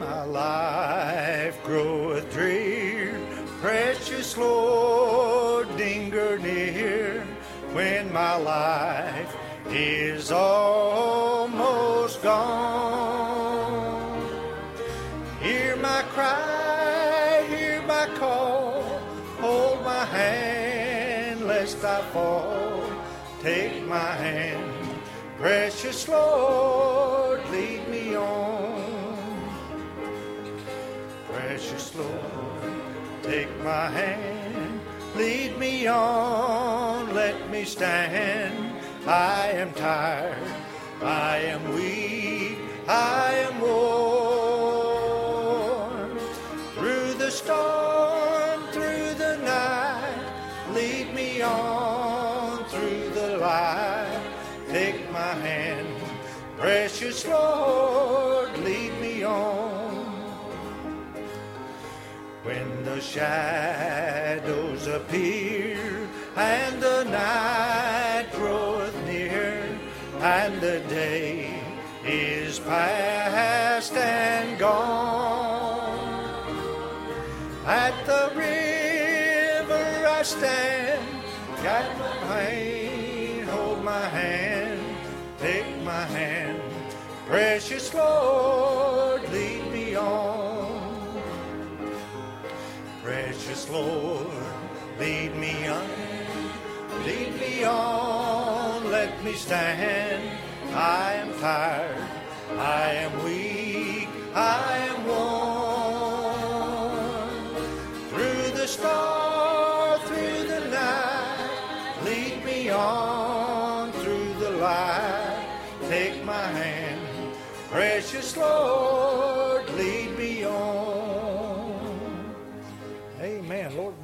My life groweth drear, precious Lord, linger near when my life is almost gone. Hear my cry, hear my call, hold my hand lest I fall. Take my hand, precious Lord, lead me on. Precious Lord, take my hand, lead me on, let me stand. I am tired, I am weak, I am worn. Through the storm, through the night, lead me on through the light. Take my hand, precious Lord, lead me on. When the shadows appear and the night groweth near and the day is past and gone, at the river I stand, guide my pain, hold my hand, take my hand, precious Lord, lead me on. Precious Lord, lead me on, let me stand. I am tired, I am weak, I am worn. Through the storm, through the night, lead me on through the light. Take my hand, precious Lord, lead me